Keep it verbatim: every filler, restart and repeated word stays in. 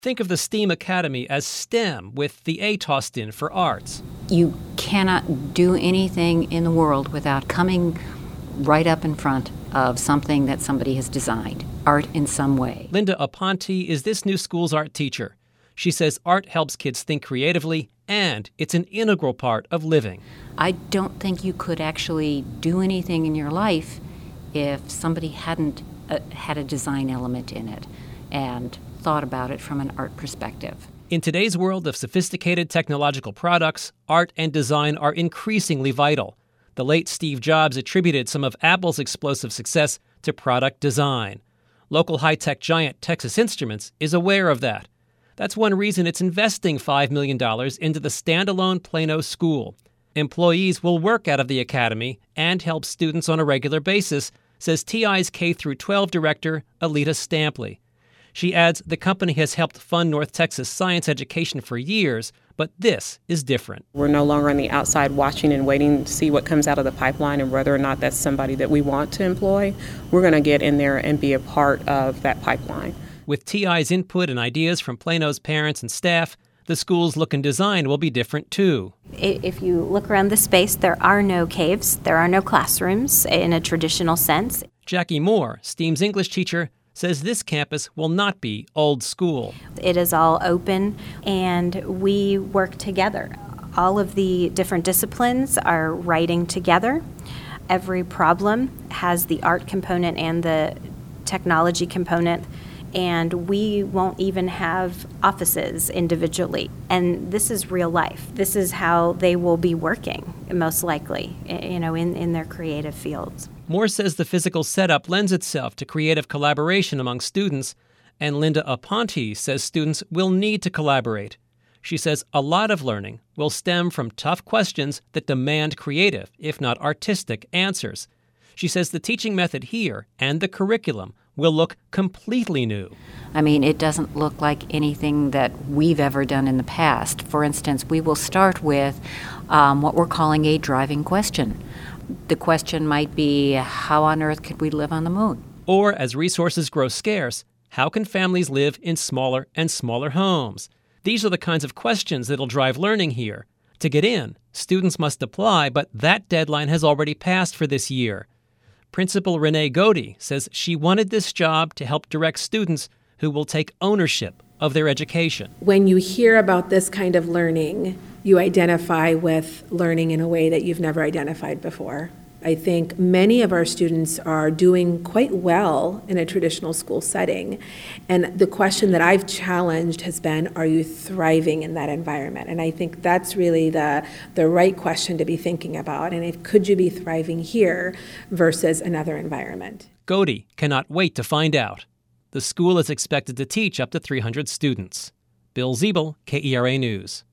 Think of the STEAM Academy as STEM with the A tossed in for arts. You cannot do anything in the world without coming right up in front of something that somebody has designed, art in some way. Linda Aponte is this new school's art teacher. She says art helps kids think creatively, and it's an integral part of living. I don't think you could actually do anything in your life if somebody hadn't uh, had a design element in it and thought about it from an art perspective. In today's world of sophisticated technological products, art and design are increasingly vital. The late Steve Jobs attributed some of Apple's explosive success to product design. Local high-tech giant Texas Instruments is aware of that. That's one reason it's investing five million dollars into the standalone Plano School. Employees will work out of the academy and help students on a regular basis, says T I's K through twelve director, Alita Stampley. She adds the company has helped fund North Texas science education for years, but this is different. We're no longer on the outside watching and waiting to see what comes out of the pipeline and whether or not that's somebody that we want to employ. We're going to get in there and be a part of that pipeline. With T I's input and ideas from Plano's parents and staff, the school's look and design will be different too. If you look around the space, there are no caves, there are no classrooms in a traditional sense. Jackie Moore, STEAM's English teacher, says this campus will not be old school. It is all open, and we work together. All of the different disciplines are writing together. Every problem has the art component and the technology component, and we won't even have offices individually. And this is real life. This is how they will be working, most likely, you know, in, in their creative fields. Moore says the physical setup lends itself to creative collaboration among students, and Linda Aponte says students will need to collaborate. She says a lot of learning will stem from tough questions that demand creative, if not artistic, answers. She says the teaching method here and the curriculum will look completely new. I mean, it doesn't look like anything that we've ever done in the past. For instance, we will start with um, what we're calling a driving question. The question might be, how on earth could we live on the moon? Or, as resources grow scarce, how can families live in smaller and smaller homes? These are the kinds of questions that'll drive learning here. To get in, students must apply, but that deadline has already passed for this year. Principal Renee Godey says she wanted this job to help direct students who will take ownership of their education. When you hear about this kind of learning, you identify with learning in a way that you've never identified before. I think many of our students are doing quite well in a traditional school setting. And the question that I've challenged has been, are you thriving in that environment? And I think that's really the, the right question to be thinking about. And if, could you be thriving here versus another environment? Godey cannot wait to find out. The school is expected to teach up to three hundred students. Bill Ziebel, K E R A News.